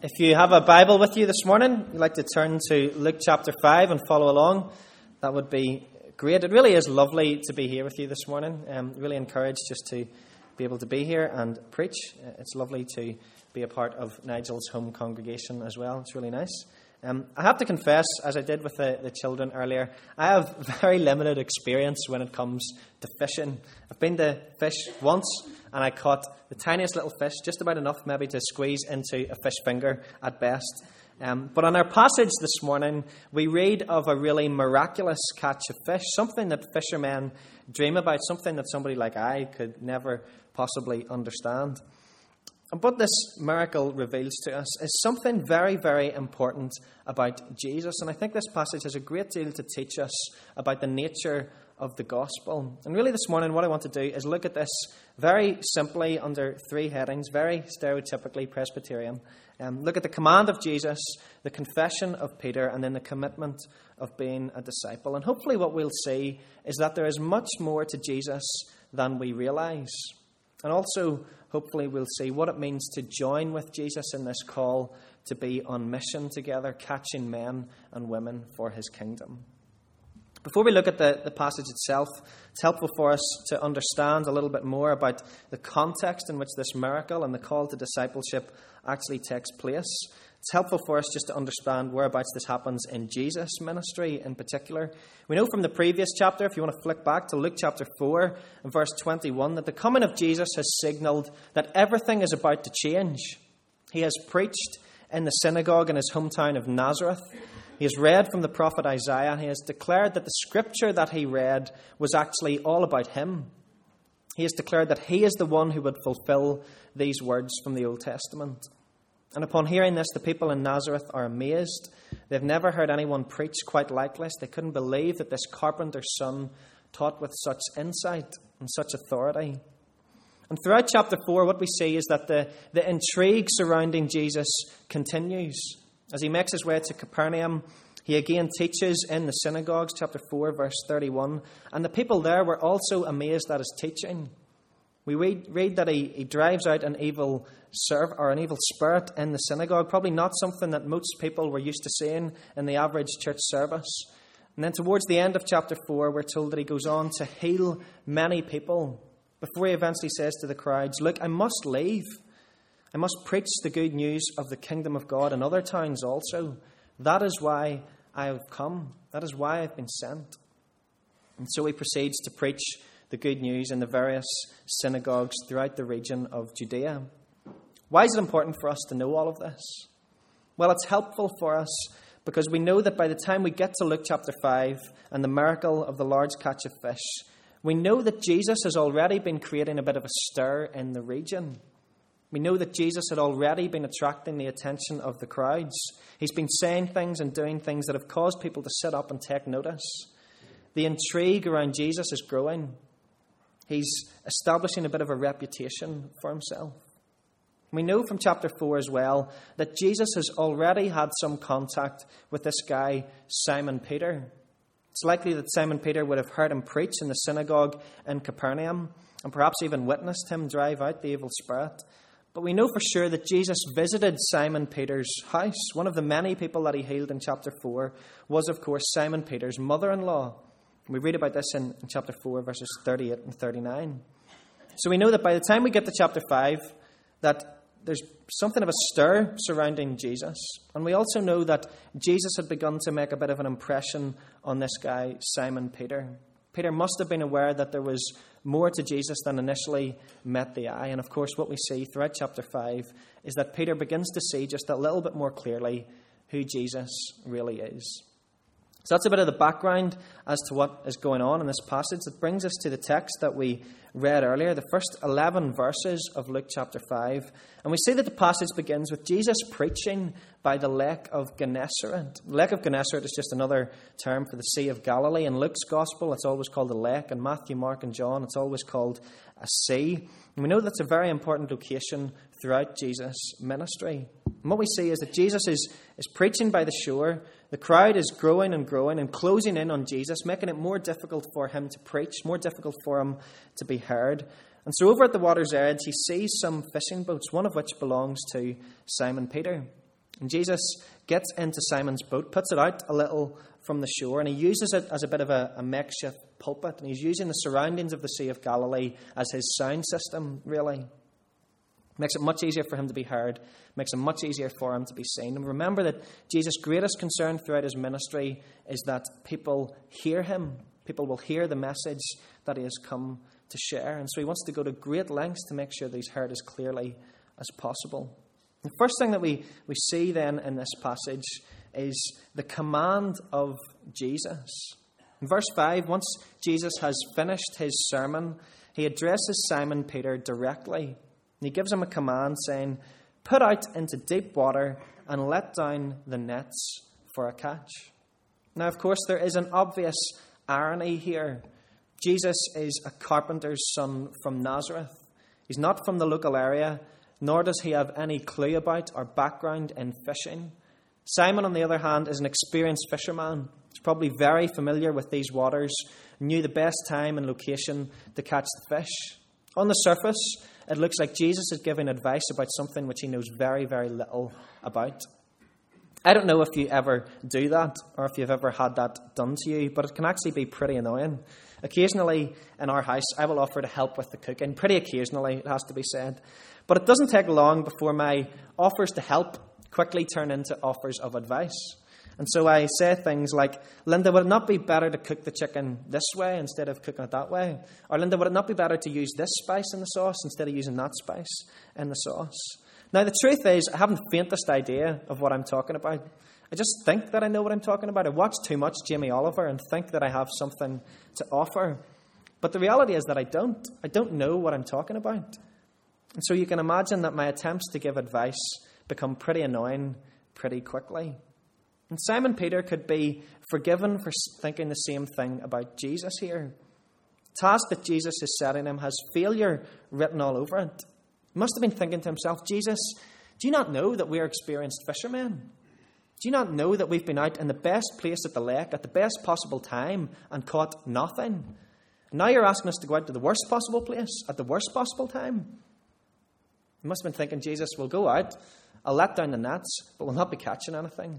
If you have a Bible with you this morning, you'd like to turn to Luke chapter 5 and follow along, that would be great. It really is lovely to be here with you this morning. Really encouraged just to be able to be here and preach. It's lovely to be a part of Nigel's home congregation as well. It's really nice. I have to confess, as I did with the children earlier, I have very limited experience when it comes to fishing. I've been to fish once and I caught the tiniest little fish, just about enough maybe to squeeze into a fish finger at best. But on our passage this morning, we read of a really miraculous catch of fish, something that fishermen dream about, something that somebody like I could never possibly understand. And what this miracle reveals to us is something very, very important about Jesus. And I think this passage has a great deal to teach us about the nature of the gospel. And really this morning what I want to do is look at this very simply under three headings, very stereotypically Presbyterian. Look at the command of Jesus, the confession of Peter, and then the commitment of being a disciple. And hopefully what we'll see is that there is much more to Jesus than we realize. And also, hopefully we'll see what it means to join with Jesus in this call to be on mission together, catching men and women for his kingdom. Before we look at the passage itself, it's helpful for us to understand a little bit more about the context in which this miracle and the call to discipleship actually takes place. It's helpful for us just to understand whereabouts this happens in Jesus' ministry in particular. We know from the previous chapter, if you want to flick back to Luke chapter 4 and verse 21, that the coming of Jesus has signaled that everything is about to change. He has preached in the synagogue in his hometown of Nazareth. He has read from the prophet Isaiah. He has declared that the scripture that he read was actually all about him. He has declared that he is the one who would fulfill these words from the Old Testament. And upon hearing this, the people in Nazareth are amazed. They've never heard anyone preach quite like this. They couldn't believe that this carpenter's son taught with such insight and such authority. And throughout chapter 4, what we see is that the intrigue surrounding Jesus continues. As he makes his way to Capernaum, he again teaches in the synagogues, chapter 4, verse 31. And the people there were also amazed at his teaching. We read that he drives out an evil spirit in the synagogue, probably not something that most people were used to seeing in the average church service. And then towards the end of chapter 4, we're told that he goes on to heal many people before he eventually says to the crowds, "Look, I must leave. I must preach the good news of the kingdom of God in other towns also. That is why I have come. That is why I've been sent." And so he proceeds to preach the good news in the various synagogues throughout the region of Judea. Why is it important for us to know all of this? Well, it's helpful for us because we know that by the time we get to Luke chapter 5 and the miracle of the large catch of fish, we know that Jesus has already been creating a bit of a stir in the region. We know that Jesus had already been attracting the attention of the crowds. He's been saying things and doing things that have caused people to sit up and take notice. The intrigue around Jesus is growing. He's establishing a bit of a reputation for himself. We know from chapter 4 as well that Jesus has already had some contact with this guy, Simon Peter. It's likely that Simon Peter would have heard him preach in the synagogue in Capernaum and perhaps even witnessed him drive out the evil spirit. But we know for sure that Jesus visited Simon Peter's house. One of the many people that he healed in chapter 4 was, of course, Simon Peter's mother-in-law. We read about this in chapter 4, verses 38 and 39. So we know that by the time we get to chapter 5, that there's something of a stir surrounding Jesus. And we also know that Jesus had begun to make a bit of an impression on this guy, Simon Peter. Peter must have been aware that there was more to Jesus than initially met the eye. And of course, what we see throughout chapter 5 is that Peter begins to see just a little bit more clearly who Jesus really is. So that's a bit of the background as to what is going on in this passage. That brings us to the text that we read earlier, the first 11 verses of Luke chapter 5. And we see that the passage begins with Jesus preaching by the Lake of Gennesaret. The Lake of Gennesaret is just another term for the Sea of Galilee. In Luke's Gospel, it's always called a lake. In Matthew, Mark, and John, it's always called a sea. And we know that's a very important location throughout Jesus' ministry. And what we see is that Jesus is preaching by the shore. The crowd is growing and growing and closing in on Jesus, making it more difficult for him to preach, more difficult for him to be heard. And so over at the water's edge, he sees some fishing boats, one of which belongs to Simon Peter. And Jesus gets into Simon's boat, puts it out a little from the shore, and he uses it as a bit of a makeshift pulpit. And he's using the surroundings of the Sea of Galilee as his sound system, really. Makes it much easier for him to be heard. Makes it much easier for him to be seen. And remember that Jesus' greatest concern throughout his ministry is that people hear him. People will hear the message that he has come to share. And so he wants to go to great lengths to make sure that he's heard as clearly as possible. The first thing that we see then in this passage is the command of Jesus. In verse 5, once Jesus has finished his sermon, he addresses Simon Peter directly. And he gives him a command saying, "Put out into deep water and let down the nets for a catch." Now, of course, there is an obvious irony here. Jesus is a carpenter's son from Nazareth. He's not from the local area, nor does he have any clue about or background in fishing. Simon, on the other hand, is an experienced fisherman. He's probably very familiar with these waters, knew the best time and location to catch the fish. On the surface, it looks like Jesus is giving advice about something which he knows very, very little about. I don't know if you ever do that or if you've ever had that done to you, but it can actually be pretty annoying. Occasionally in our house, I will offer to help with the cooking. Pretty occasionally, it has to be said. But it doesn't take long before my offers to help quickly turn into offers of advice. And so I say things like, "Linda, would it not be better to cook the chicken this way instead of cooking it that way? Or, Linda, would it not be better to use this spice in the sauce instead of using that spice in the sauce?" Now, the truth is, I haven't the faintest idea of what I'm talking about. I just think that I know what I'm talking about. I watch too much Jamie Oliver and think that I have something to offer. But the reality is that I don't. I don't know what I'm talking about. And so you can imagine that my attempts to give advice become pretty annoying pretty quickly. And Simon Peter could be forgiven for thinking the same thing about Jesus here. The task that Jesus is setting him has failure written all over it. He must have been thinking to himself, "Jesus, do you not know that we are experienced fishermen? Do you not know that we've been out in the best place at the lake at the best possible time and caught nothing? And now you're asking us to go out to the worst possible place at the worst possible time?" He must have been thinking, "Jesus, we'll go out, I'll let down the nets, but we'll not be catching anything."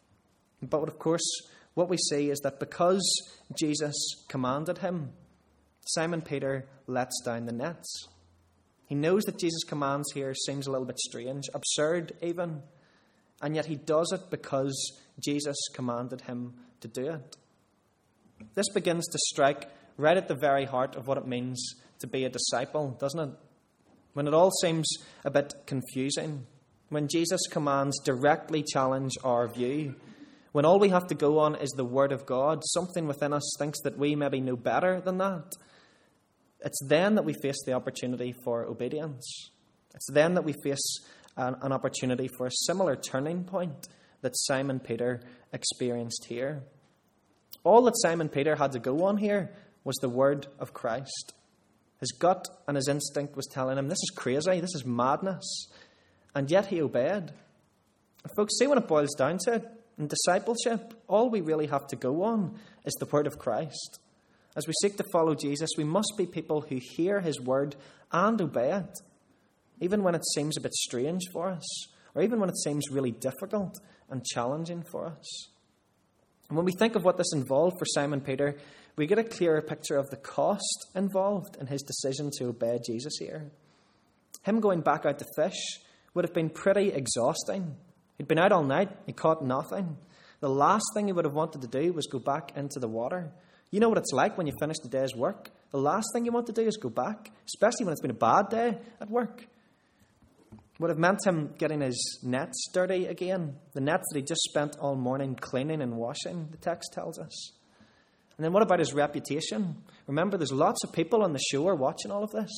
But of course, what we see is that because Jesus commanded him, Simon Peter lets down the nets. He knows that Jesus' commands here seems a little bit strange, absurd even, and yet he does it because Jesus commanded him to do it. This begins to strike right at the very heart of what it means to be a disciple, doesn't it? When it all seems a bit confusing, when Jesus' commands directly challenge our view, when all we have to go on is the Word of God, something within us thinks that we maybe know better than that. It's then that we face the opportunity for obedience. It's then that we face an opportunity for a similar turning point that Simon Peter experienced here. All that Simon Peter had to go on here was the word of Christ. His gut and his instinct was telling him, this is crazy, this is madness. And yet he obeyed. And folks, see when it boils down to it, in discipleship, all we really have to go on is the word of Christ. As we seek to follow Jesus, we must be people who hear his word and obey it, even when it seems a bit strange for us, or even when it seems really difficult and challenging for us. And when we think of what this involved for Simon Peter, we get a clearer picture of the cost involved in his decision to obey Jesus here. Him going back out to fish would have been pretty exhausting. He'd been out all night, he caught nothing. The last thing he would have wanted to do was go back into the water. You know what it's like when you finish the day's work. The last thing you want to do is go back, especially when it's been a bad day at work. It would have meant him getting his nets dirty again, the nets that he just spent all morning cleaning and washing, the text tells us. And then what about his reputation? Remember, there's lots of people on the shore watching all of this.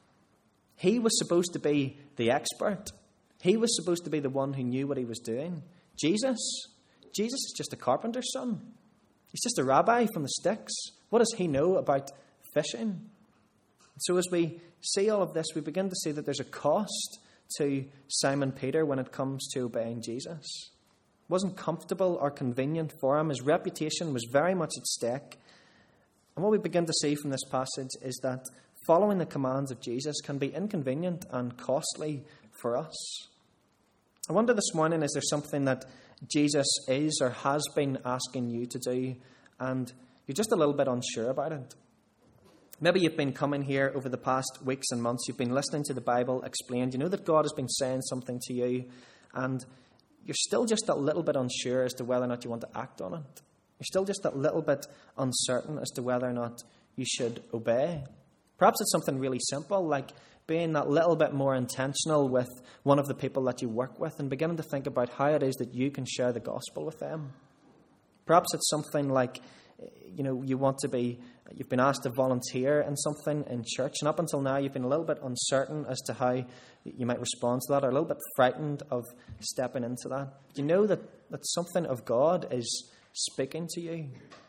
He was supposed to be the expert. He was supposed to be the one who knew what he was doing. Jesus is just a carpenter's son. He's just a rabbi from the sticks. What does he know about fishing? So as we see all of this, we begin to see that there's a cost to Simon Peter when it comes to obeying Jesus. It wasn't comfortable or convenient for him. His reputation was very much at stake. And what we begin to see from this passage is that following the commands of Jesus can be inconvenient and costly for us. I wonder this morning, is there something that Jesus is or has been asking you to do, and you're just a little bit unsure about it? Maybe you've been coming here over the past weeks and months, you've been listening to the Bible explained, you know that God has been saying something to you, and you're still just a little bit unsure as to whether or not you want to act on it. You're still just a little bit uncertain as to whether or not you should obey. Perhaps it's something really simple, like being that little bit more intentional with one of the people that you work with and beginning to think about how it is that you can share the gospel with them. Perhaps it's something like, you've been asked to volunteer in something in church, and up until now you've been a little bit uncertain as to how you might respond to that, or a little bit frightened of stepping into that. You know that something of God is speaking to you.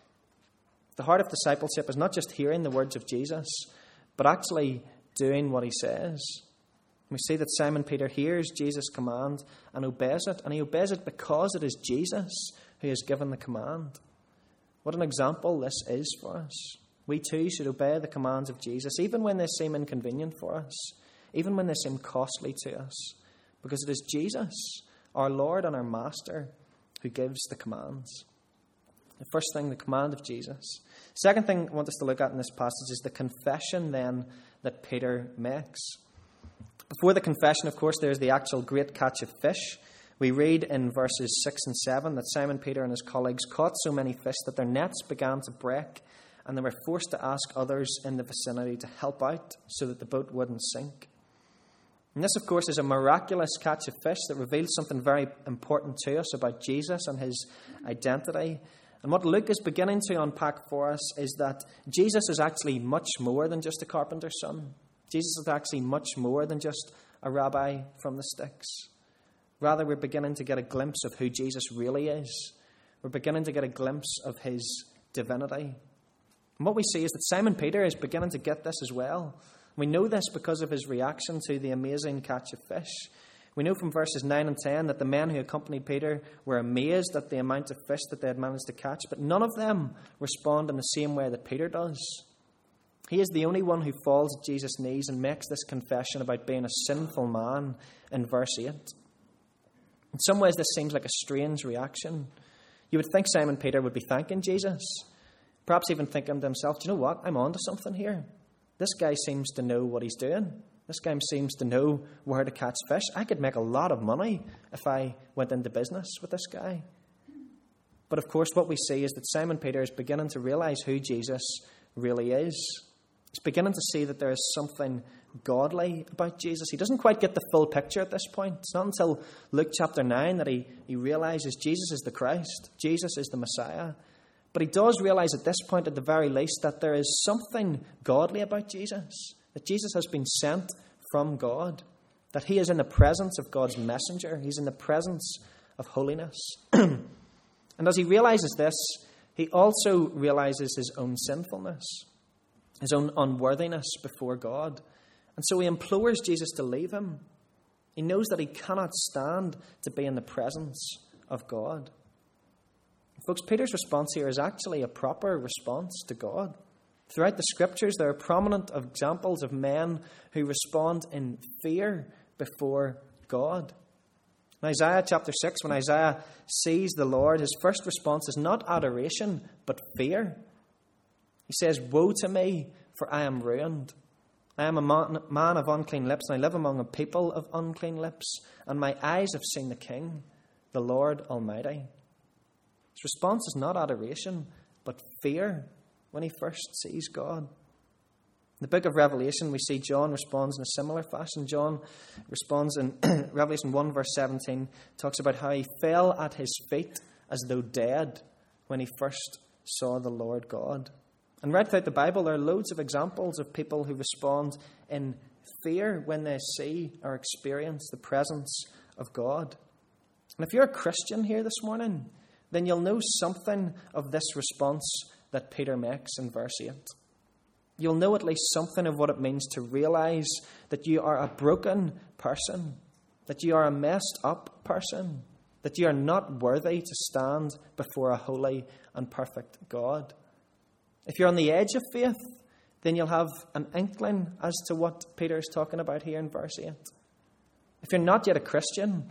The heart of discipleship is not just hearing the words of Jesus, but actually doing what he says. We see that Simon Peter hears Jesus' command and obeys it, and he obeys it because it is Jesus who has given the command. What an example this is for us. We too should obey the commands of Jesus, even when they seem inconvenient for us, even when they seem costly to us, because it is Jesus, our Lord and our Master, who gives the commands. The first thing, the command of Jesus. Second thing I want us to look at in this passage is the confession then that Peter makes. Before the confession, of course, there's the actual great catch of fish. We read in verses 6 and 7 that Simon Peter and his colleagues caught so many fish that their nets began to break, and they were forced to ask others in the vicinity to help out so that the boat wouldn't sink. And this, of course, is a miraculous catch of fish that reveals something very important to us about Jesus and his identity. And what Luke is beginning to unpack for us is that Jesus is actually much more than just a carpenter's son. Jesus is actually much more than just a rabbi from the sticks. Rather, we're beginning to get a glimpse of who Jesus really is. We're beginning to get a glimpse of his divinity. And what we see is that Simon Peter is beginning to get this as well. We know this because of his reaction to the amazing catch of fish. We know from verses 9 and 10 that the men who accompanied Peter were amazed at the amount of fish that they had managed to catch, but none of them respond in the same way that Peter does. He is the only one who falls at Jesus' knees and makes this confession about being a sinful man in verse 8. In some ways, this seems like a strange reaction. You would think Simon Peter would be thanking Jesus, perhaps even thinking to himself, do you know what? I'm on to something here. This guy seems to know what he's doing. This guy seems to know where to catch fish. I could make a lot of money if I went into business with this guy. But of course, what we see is that Simon Peter is beginning to realize who Jesus really is. He's beginning to see that there is something godly about Jesus. He doesn't quite get the full picture at this point. It's not until Luke chapter 9 that he realizes Jesus is the Christ. Jesus is the Messiah. But he does realize at this point, at the very least, that there is something godly about Jesus. That Jesus has been sent from God. That he is in the presence of God's messenger. He's in the presence of holiness. And as he realizes this, he also realizes his own sinfulness, his own unworthiness before God. And so he implores Jesus to leave him. He knows that he cannot stand to be in the presence of God. Folks, Peter's response here is actually a proper response to God. Throughout the scriptures, there are prominent examples of men who respond in fear before God. In Isaiah chapter 6, when Isaiah sees the Lord, his first response is not adoration, but fear. He says, "Woe to me, for I am ruined. I am a man of unclean lips, and I live among a people of unclean lips, and my eyes have seen the King, the Lord Almighty." His response is not adoration, but fear when he first sees God. In the book of Revelation, we see John responds in a similar fashion. John responds in Revelation 1 verse 17, talks about how he fell at his feet as though dead when he first saw the Lord God. And right throughout the Bible, there are loads of examples of people who respond in fear when they see or experience the presence of God. And if you're a Christian here this morning, then you'll know something of this response that Peter makes in verse 8. You'll know at least something of what it means to realize that you are a broken person, that you are a messed up person, that you are not worthy to stand before a holy and perfect God. If you're on the edge of faith, then you'll have an inkling as to what Peter is talking about here in verse 8. If you're not yet a Christian,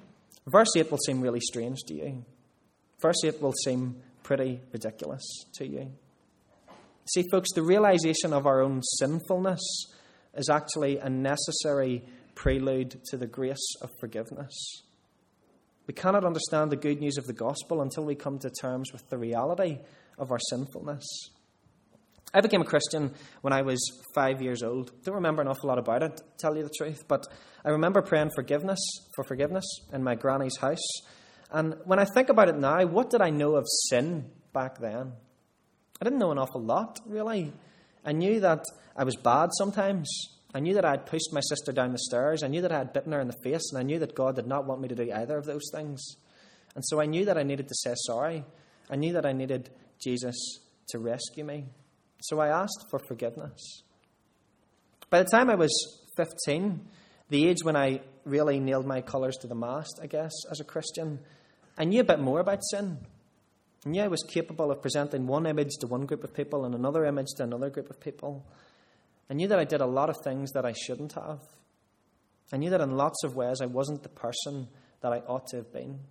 Verse 8 will seem really strange to you. Verse 8 will seem pretty ridiculous to you. See, folks, the realization of our own sinfulness is actually a necessary prelude to the grace of forgiveness. We cannot understand the good news of the gospel until we come to terms with the reality of our sinfulness. I became a Christian when I was 5 years old. Don't remember an awful lot about it, to tell you the truth, but I remember praying for forgiveness in my granny's house. And when I think about it now, what did I know of sin back then? I didn't know an awful lot, really. I knew that I was bad sometimes. I knew that I had pushed my sister down the stairs. I knew that I had bitten her in the face, and I knew that God did not want me to do either of those things. And so I knew that I needed to say sorry. I knew that I needed Jesus to rescue me. So I asked for forgiveness. By the time I was 15, the age when I really nailed my colours to the mast, I guess, as a Christian, I knew a bit more about sin. I knew I was capable of presenting one image to one group of people and another image to another group of people. I knew that I did a lot of things that I shouldn't have. I knew that in lots of ways I wasn't the person that I ought to have been.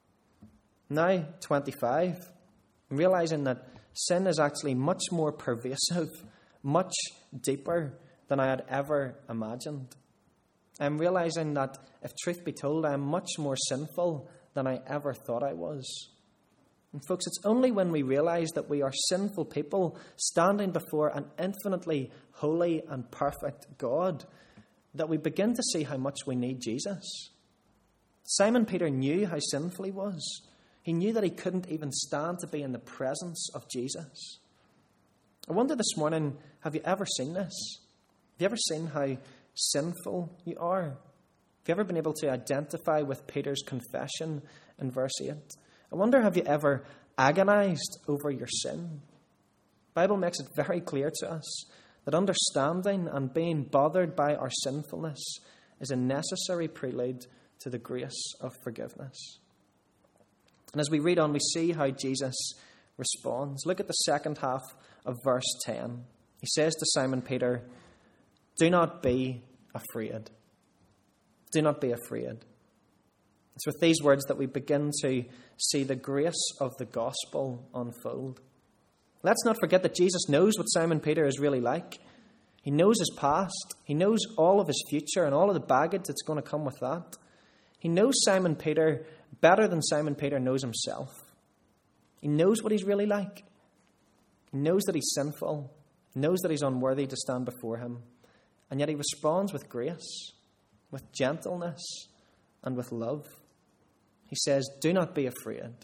Now, 25, I'm realising that sin is actually much more pervasive, much deeper than I had ever imagined. I'm realising that, if truth be told, I am much more sinful than I ever thought I was. And folks, it's only when we realise that we are sinful people standing before an infinitely holy and perfect God that we begin to see how much we need Jesus. Simon Peter knew how sinful he was. He knew that he couldn't even stand to be in the presence of Jesus. I wonder this morning, have you ever seen this? Have you ever seen how sinful you are? Have you ever been able to identify with Peter's confession in verse 8? I wonder, have you ever agonized over your sin? The Bible makes it very clear to us that understanding and being bothered by our sinfulness is a necessary prelude to the grace of forgiveness. And as we read on, we see how Jesus responds. Look at the second half of verse 10. He says to Simon Peter, "Do not be afraid." Do not be afraid. It's with these words that we begin to see the grace of the gospel unfold. Let's not forget that Jesus knows what Simon Peter is really like. He knows his past. He knows all of his future and all of the baggage that's going to come with that. He knows Simon Peter better than Simon Peter knows himself. He knows what he's really like. He knows that he's sinful. He knows that he's unworthy to stand before him. And yet he responds with grace, with gentleness, and with love. He says, "Do not be afraid."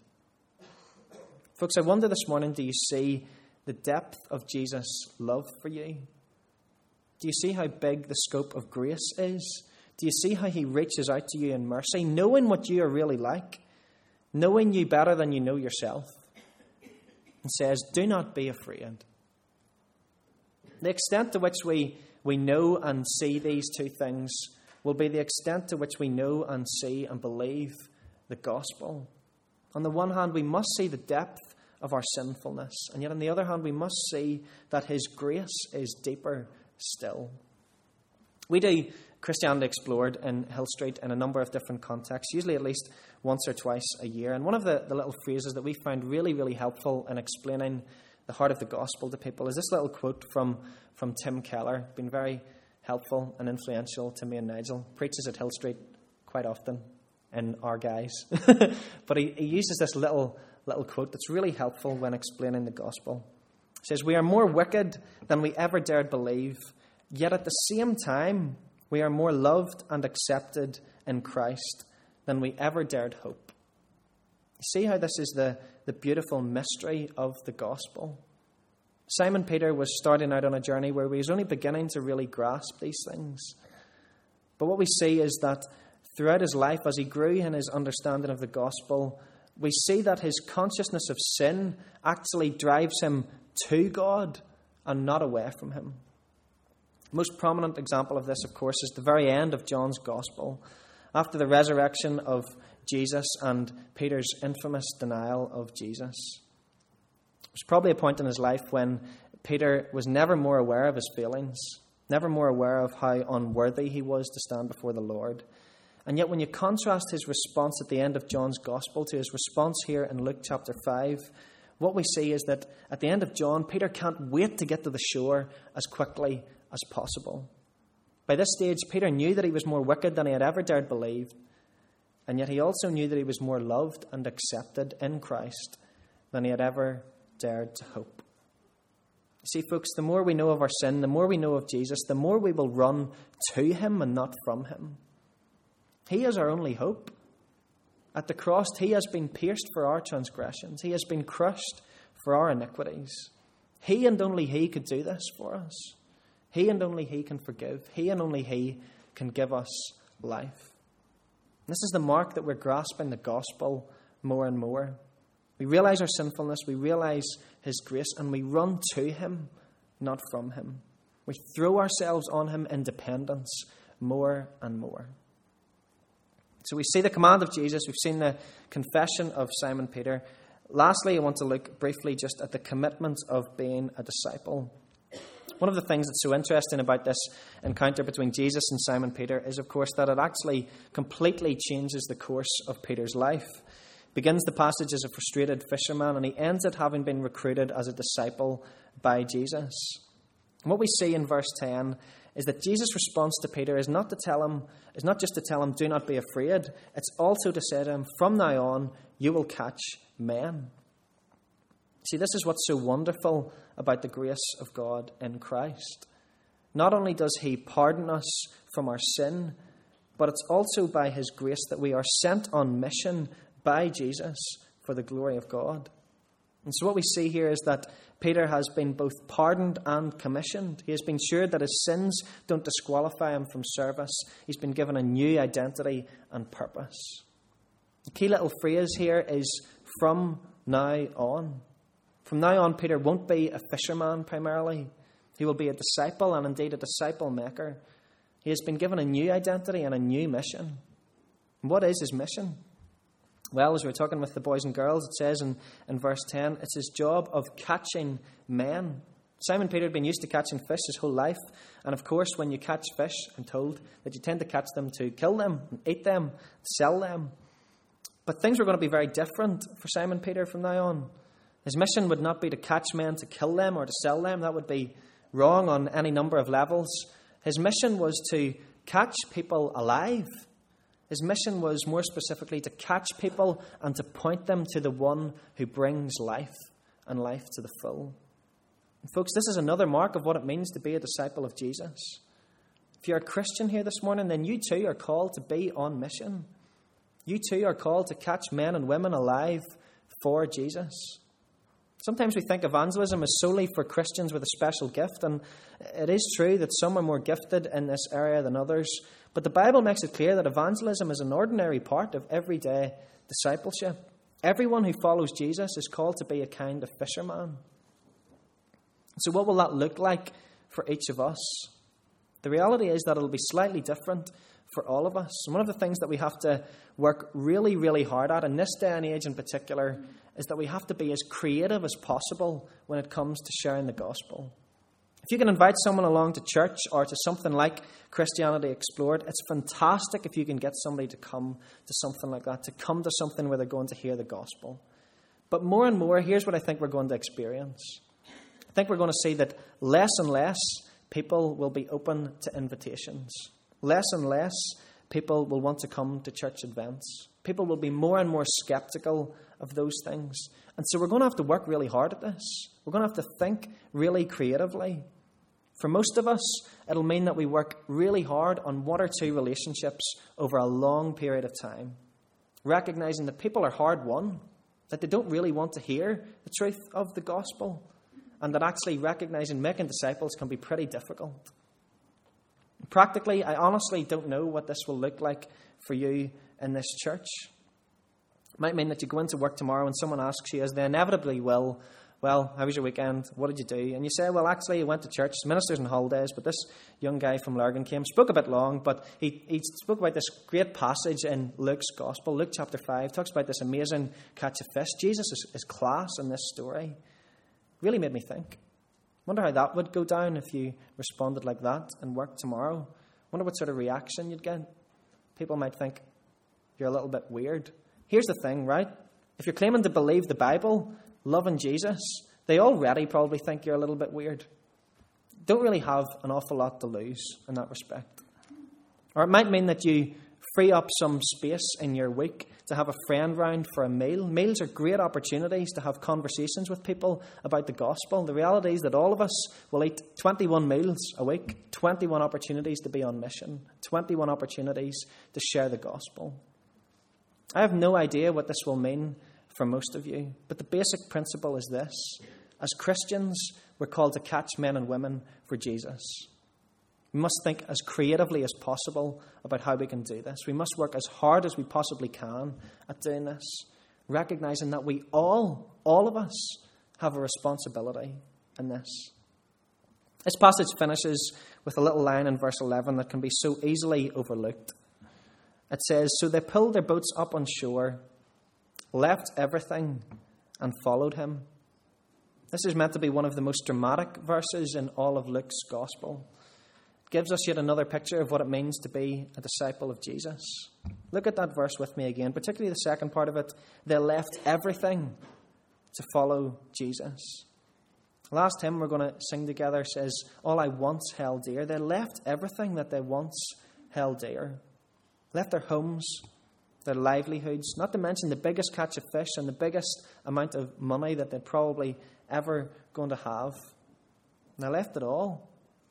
Folks, I wonder this morning, do you see the depth of Jesus' love for you? Do you see how big the scope of grace is? Do you see how he reaches out to you in mercy, knowing what you are really like, knowing you better than you know yourself, and says, "Do not be afraid." The extent to which we know and see these two things will be the extent to which we know and see and believe the gospel. On the one hand, we must see the depth of our sinfulness, and yet on the other hand, we must see that his grace is deeper still. We do Christianity Explored in Hill Street in a number of different contexts, usually at least once or twice a year. And one of the little phrases that we found really, really helpful in explaining the heart of the gospel to people is this little quote from Tim Keller. Been very helpful and influential to me and Nigel. Preaches at Hill Street quite often in our guys. But he uses this little quote that's really helpful when explaining the gospel. He says, "We are more wicked than we ever dared believe, yet at the same time, we are more loved and accepted in Christ than we ever dared hope." You see how this is the beautiful mystery of the gospel? Simon Peter was starting out on a journey where he was only beginning to really grasp these things. But what we see is that throughout his life, as he grew in his understanding of the gospel, we see that his consciousness of sin actually drives him to God and not away from him. The most prominent example of this, of course, is the very end of John's gospel, after the resurrection of Jesus and Peter's infamous denial of Jesus. It was probably a point in his life when Peter was never more aware of his failings, never more aware of how unworthy he was to stand before the Lord. And yet when you contrast his response at the end of John's Gospel to his response here in Luke chapter 5, what we see is that at the end of John, Peter can't wait to get to the shore as quickly as possible. By this stage, Peter knew that he was more wicked than he had ever dared believe, and yet he also knew that he was more loved and accepted in Christ than he had ever dared to hope. See, folks, the more we know of our sin, the more we know of Jesus, the more we will run to him and not from him. He is our only hope. At the cross, he has been pierced for our transgressions. He has been crushed for our iniquities. He and only he could do this for us. He and only he can forgive. He and only he can give us life. And this is the mark that we're grasping the gospel more and more. We realize our sinfulness, we realize his grace, and we run to him, not from him. We throw ourselves on him in dependence more and more. So we see the command of Jesus. We've seen the confession of Simon Peter. Lastly, I want to look briefly just at the commitment of being a disciple. One of the things that's so interesting about this encounter between Jesus and Simon Peter is, of course, that it actually completely changes the course of Peter's life. Begins the passage as a frustrated fisherman, and he ends it having been recruited as a disciple by Jesus. And what we see in verse 10 is that Jesus' response to Peter is not just to tell him, do not be afraid. It's also to say to him, from now on, you will catch men. See, this is what's so wonderful about the grace of God in Christ. Not only does he pardon us from our sin, but it's also by his grace that we are sent on mission by Jesus for the glory of God. And so what we see here is that Peter has been both pardoned and commissioned. He has been sure that his sins don't disqualify him from service. He's been given a new identity and purpose. The key little phrase here is from now on. From now on, Peter won't be a fisherman primarily. He will be a disciple, and indeed a disciple maker. He has been given a new identity and a new mission. And what is his mission? Well, as we were talking with the boys and girls, it says in verse 10, it's his job of catching men. Simon Peter had been used to catching fish his whole life. And of course, when you catch fish, I'm told that you tend to catch them to kill them, and eat them, sell them. But things were going to be very different for Simon Peter from now on. His mission would not be to catch men to kill them or to sell them. That would be wrong on any number of levels. His mission was to catch people alive. His mission was more specifically to catch people and to point them to the one who brings life and life to the full. And folks, this is another mark of what it means to be a disciple of Jesus. If you're a Christian here this morning, then you too are called to be on mission. You too are called to catch men and women alive for Jesus. Sometimes we think evangelism is solely for Christians with a special gift, and it is true that some are more gifted in this area than others. But the Bible makes it clear that evangelism is an ordinary part of everyday discipleship. Everyone who follows Jesus is called to be a kind of fisherman. So what will that look like for each of us? The reality is that it'll be slightly different for all of us. And one of the things that we have to work really, really hard at, in this day and age in particular, is that we have to be as creative as possible when it comes to sharing the gospel. If you can invite someone along to church or to something like Christianity Explored, it's fantastic if you can get somebody to come to something like that, to come to something where they're going to hear the gospel. But more and more, here's what I think we're going to experience. I think we're going to see that less and less people will be open to invitations. Less and less people will want to come to church events. People will be more and more skeptical of those things. And so we're going to have to work really hard at this. We're going to have to think really creatively. For most of us, it'll mean that we work really hard on one or two relationships over a long period of time, recognizing that people are hard won, that they don't really want to hear the truth of the gospel, and that actually recognizing making disciples can be pretty difficult. Practically, I honestly don't know what this will look like for you in this church. It might mean that you go into work tomorrow and someone asks you, as they inevitably will, well, how was your weekend? What did you do? And you say, well, actually, I went to church, ministers and holidays, but this young guy from Lurgan came, spoke a bit long, but he spoke about this great passage in Luke's Gospel, Luke chapter 5, talks about this amazing catch of fish. Jesus is class in this story. Really made me think. Wonder how that would go down if you responded like that and work tomorrow. Wonder what sort of reaction you'd get. People might think you're a little bit weird. Here's the thing, right? If you're claiming to believe the Bible, loving Jesus, they already probably think you're a little bit weird. Don't really have an awful lot to lose in that respect. Or it might mean that you free up some space in your week to have a friend round for a meal. Meals are great opportunities to have conversations with people about the gospel. The reality is that all of us will eat 21 meals a week, 21 opportunities to be on mission, 21 opportunities to share the gospel. I have no idea what this will mean for most of you, but the basic principle is this. As Christians, we're called to catch men and women for Jesus. We must think as creatively as possible about how we can do this. We must work as hard as we possibly can at doing this, recognizing that we all of us, have a responsibility in this. This passage finishes with a little line in verse 11 that can be so easily overlooked. It says, "So they pulled their boats up on shore, left everything, and followed him." This is meant to be one of the most dramatic verses in all of Luke's gospel. It gives us yet another picture of what it means to be a disciple of Jesus. Look at that verse with me again, particularly the second part of it. They left everything to follow Jesus. The last hymn we're going to sing together says, "All I once held dear." They left everything that they once held dear. Left their homes, their livelihoods, not to mention the biggest catch of fish and the biggest amount of money that they're probably ever going to have. And they left it all.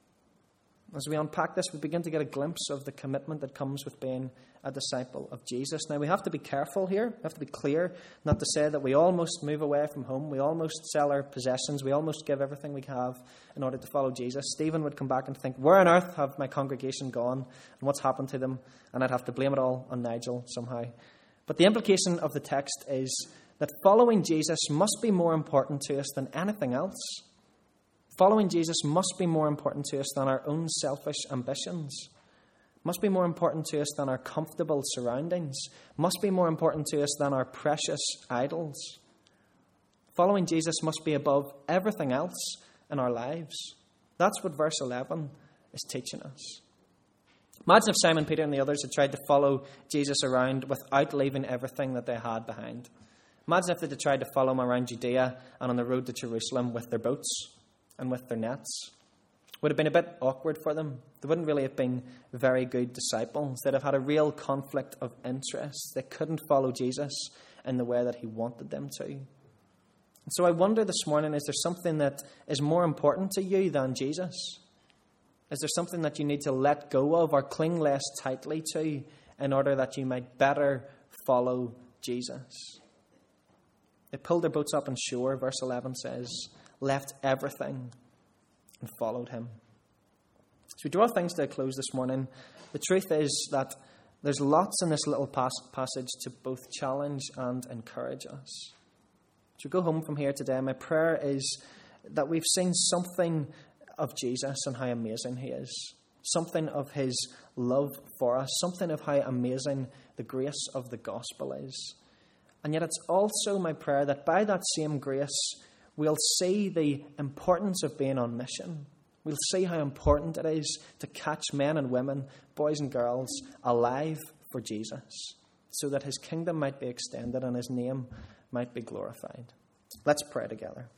As we unpack this, we begin to get a glimpse of the commitment that comes with being a disciple of Jesus. Now, we have to be careful here. We have to be clear not to say that we almost move away from home. We almost sell our possessions. We almost give everything we have in order to follow Jesus. Stephen would come back and think, where on earth have my congregation gone and what's happened to them? And I'd have to blame it all on Nigel somehow. But the implication of the text is that following Jesus must be more important to us than anything else. Following Jesus must be more important to us than our own selfish ambitions. Must be more important to us than our comfortable surroundings. Must be more important to us than our precious idols. Following Jesus must be above everything else in our lives. That's what verse 11 is teaching us. Imagine if Simon Peter and the others had tried to follow Jesus around without leaving everything that they had behind. Imagine if they had tried to follow him around Judea and on the road to Jerusalem with their boats and with their nets. Would have been a bit awkward for them. They wouldn't really have been very good disciples. They'd have had a real conflict of interest. They couldn't follow Jesus in the way that he wanted them to. And so I wonder this morning, is there something that is more important to you than Jesus? Is there something that you need to let go of or cling less tightly to in order that you might better follow Jesus? They pulled their boats up on shore, verse 11 says, left everything and followed him. As we draw things to a close this morning, the truth is that there's lots in this little passage to both challenge and encourage us. As we go home from here today, my prayer is that we've seen something of Jesus and how amazing he is, something of his love for us, something of how amazing the grace of the gospel is. And yet it's also my prayer that by that same grace, we'll see the importance of being on mission. We'll see how important it is to catch men and women, boys and girls, alive for Jesus, so that his kingdom might be extended and his name might be glorified. Let's pray together.